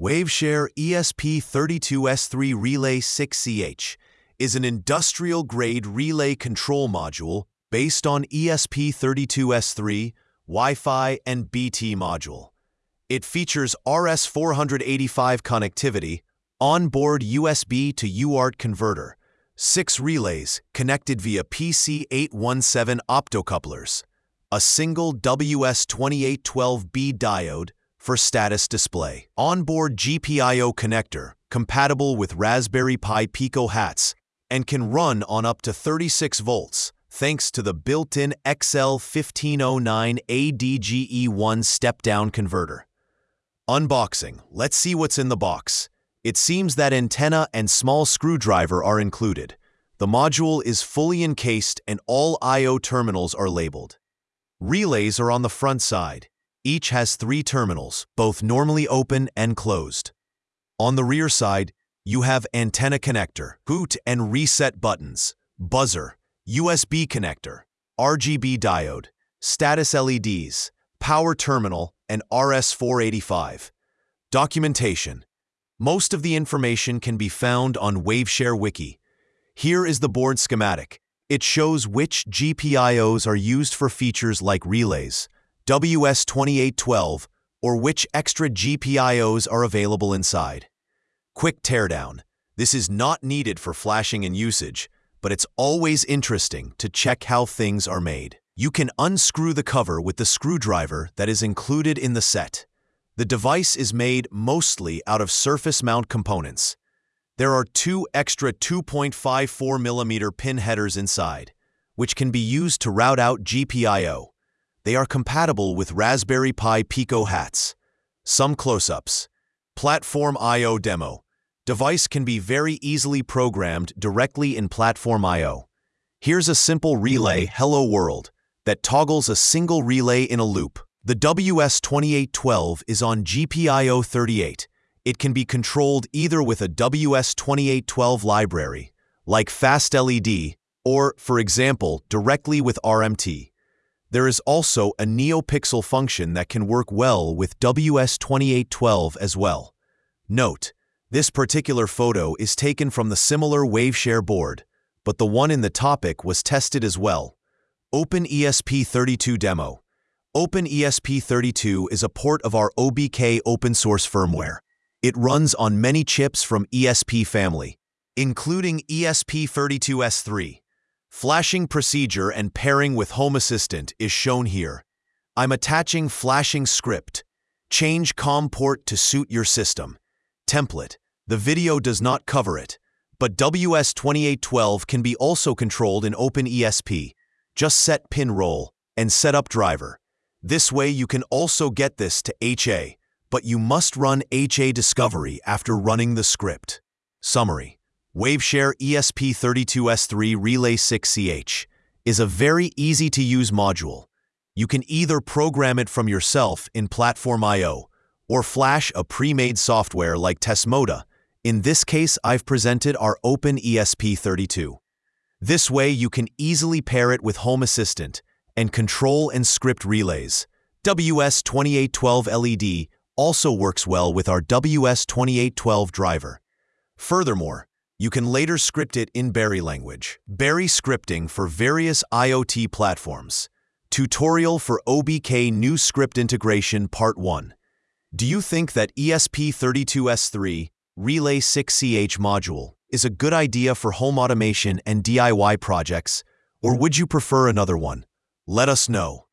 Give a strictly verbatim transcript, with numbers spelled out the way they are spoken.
Waveshare E S P thirty-two S three Relay six C H is an industrial-grade relay control module based on E S P thirty-two S three, Wi-Fi, and B T module. It features R S four eighty-five connectivity, onboard U S B to U A R T converter, six relays connected via P C eight seventeen optocouplers, a single W S twenty-eight twelve B diode for status display, onboard G P I O connector compatible with Raspberry Pi Pico hats and can run on up to thirty-six volts thanks to the built-in X L fifteen oh nine A D G E one step-down converter. Unboxing. Let's see what's in the box. It seems that antenna and small screwdriver are included. The module is fully encased and all I O terminals are labeled. Relays are on the front side. Each has three terminals, both normally open and closed. On the rear side, you have antenna connector, boot and reset buttons, buzzer, U S B connector, R G B diode, status L E Ds, power terminal, and R S four eighty-five. Documentation. Most of the information can be found on Waveshare Wiki. Here is the board schematic. It shows which G P I Os are used for features like relays, W S twenty-eight twelve, or which extra G P I Os are available inside. Quick teardown. This is not needed for flashing and usage, but it's always interesting to check how things are made. You can unscrew the cover with the screwdriver that is included in the set. The device is made mostly out of surface mount components. There are two extra two point five four millimeter pin headers inside, which can be used to route out G P I O. They are compatible with Raspberry Pi Pico hats. Some close-ups. Platform I O demo. Device can be very easily programmed directly in Platform I O. Here's a simple relay Hello World that toggles a single relay in a loop. The W S twenty-eight twelve is on G P I O thirty-eight. It can be controlled either with a W S twenty-eight twelve library, like Fast L E D, or, for example, directly with R M T. There is also a NeoPixel function that can work well with W S twenty-eight twelve as well. Note, this particular photo is taken from the similar Waveshare board, but the one in the topic was tested as well. Open E S P thirty-two Demo. Open E S P thirty-two is a port of our O B K open source firmware. It runs on many chips from E S P family, including E S P thirty-two S three. Flashing procedure and pairing with Home Assistant is shown here. I'm attaching flashing script. Change COM port to suit your system. Template. The video does not cover it, but W S twenty-eight twelve can be also controlled in OpenESP. Just set pin role and set up driver. This way you can also get this to H A, but you must run H A Discovery after running the script. Summary. Waveshare E S P thirty-two S three Relay six C H is a very easy-to-use module. You can either program it from yourself in Platform I O or flash a pre-made software like Tesmoda. In this case, I've presented our Open E S P thirty-two. This way you can easily pair it with Home Assistant and control and script relays. W S twenty-eight twelve L E D also works well with our W S twenty-eight twelve driver. Furthermore, you can later script it in Berry language. Berry scripting for various IoT platforms. Tutorial for O B K New Script Integration Part one. Do you think that E S P thirty-two S three Relay six C H module is a good idea for home automation and D I Y projects, or would you prefer another one? Let us know.